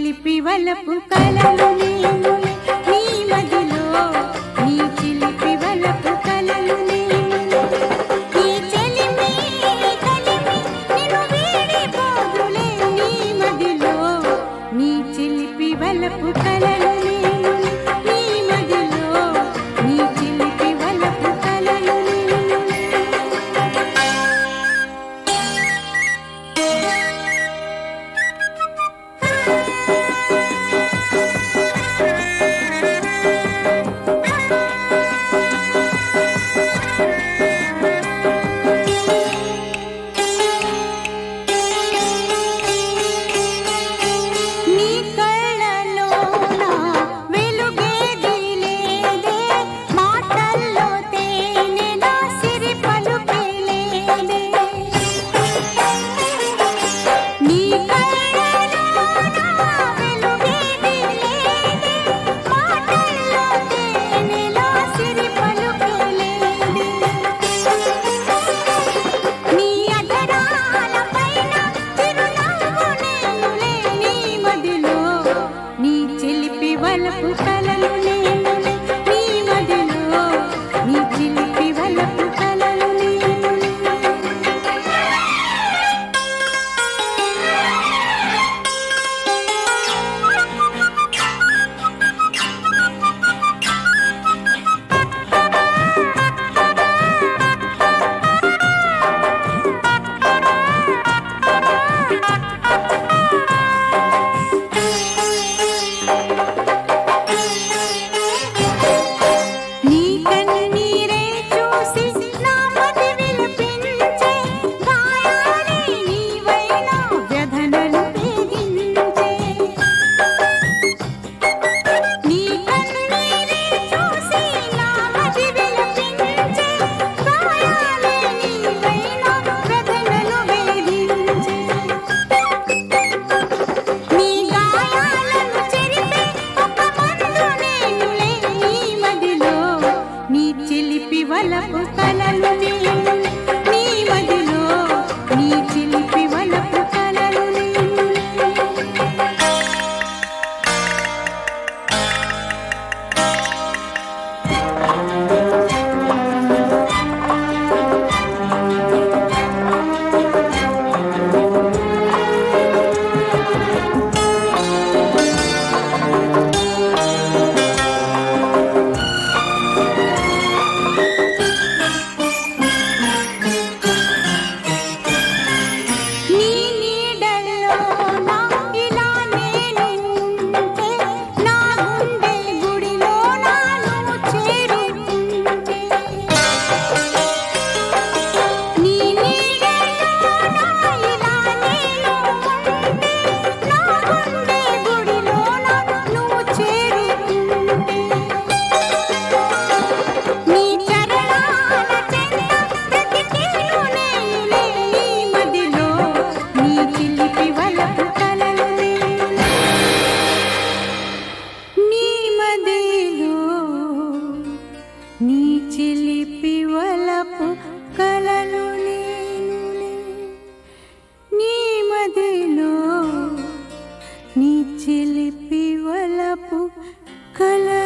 చిలిపి వలపు కలలు నేనులే నీ మదిలో నీ చిలిపి వలపు కలలు నేనులే ఈ చెలిమి కలిమి నిన్ను వీడిపోదులే నీ మదిలో నీ చిలిపి వలపు కలలు నేనులే నీ మదిలో నీ చిలిపి వలపు కలలు వలపు కలలు నేనులే నీ మదిలో నీ చిలిపి వలపు కలలు నేనులే వలపు కలలు నేనులే నీ మదిలో నీ చిలిపి వలపు కలలు నేనులే నీ చిలిపి వలపు కలలు నేనులే నీ మదిలో నీ చిలిపి వలపు కలలు